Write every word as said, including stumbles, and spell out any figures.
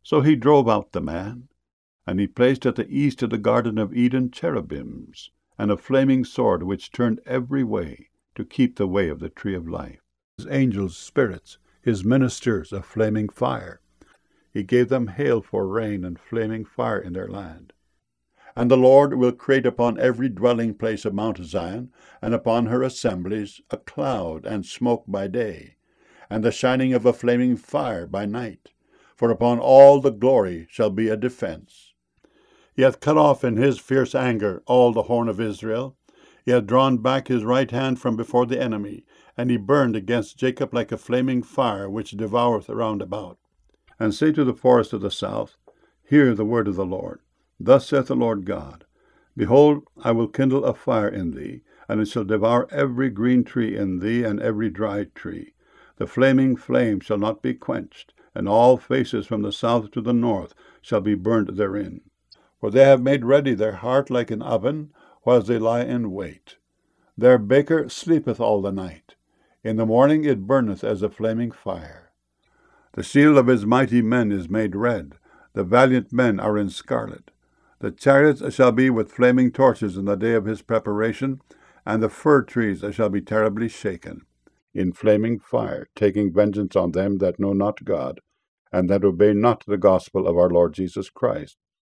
So he drove out the man, and he placed at the east of the Garden of Eden cherubims, and a flaming sword which turned every way, to keep the way of the tree of life. His angels spirits, his ministers of flaming fire. He gave them hail for rain and flaming fire in their land. And the Lord will create upon every dwelling place of Mount Zion, and upon her assemblies, a cloud and smoke by day, and the shining of a flaming fire by night. For upon all the glory shall be a defense. He hath cut off in his fierce anger all the horn of Israel. He hath drawn back his right hand from before the enemy, and he burned against Jacob like a flaming fire which devoureth round about. And say to the forest of the south, Hear the word of the Lord. Thus saith the Lord God, Behold, I will kindle a fire in thee, and it shall devour every green tree in thee, and every dry tree. The flaming flame shall not be quenched, and all faces from the south to the north shall be burned therein. For they have made ready their heart like an oven, whilst they lie in wait. Their baker sleepeth all the night. In the morning it burneth as a flaming fire. The shield of his mighty men is made red. The valiant men are in scarlet. The chariots shall be with flaming torches in the day of his preparation, and the fir trees shall be terribly shaken, in flaming fire, taking vengeance on them that know not God, and that obey not the gospel of our Lord Jesus Christ.